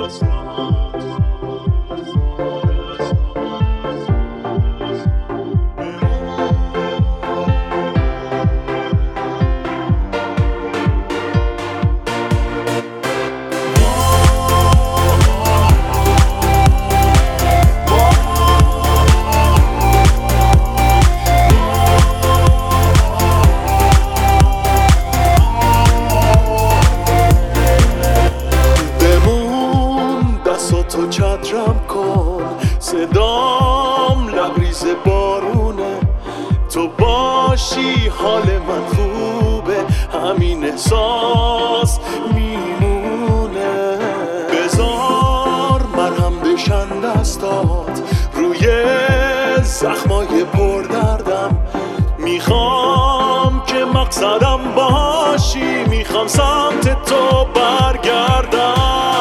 تو چترم کن، صدام لبریز بارونه. تو باشی حال من خوبه، همین احساس میمونه. بذار مرهم بشن دستات روی زخمای پردردم. میخوام که مقصدم باشی، میخوام سمت تو برگردم.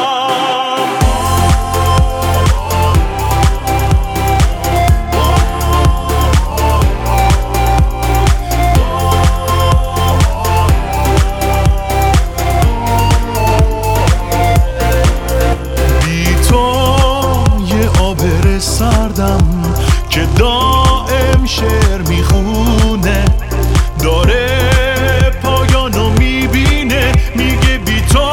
سردم که دائم شعر میخونه، داره پایانو میبینه، میگه بی تو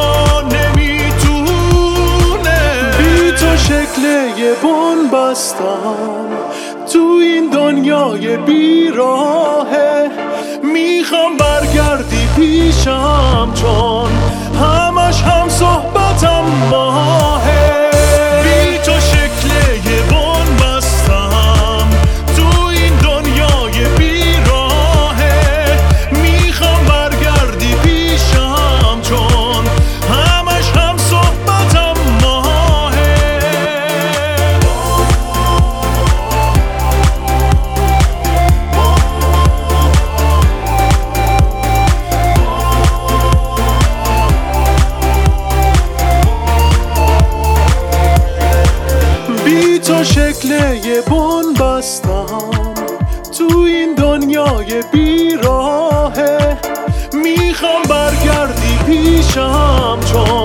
نمیتونه. بی تو شکل یه بن بستم تو این دنیای بیراهه. میخوام برگردی پیشم چون همش هم صحبتم ماهه. تو شکل یه بن بستم تو این دنیای بیراهه. میخوام برگردی پیشم چون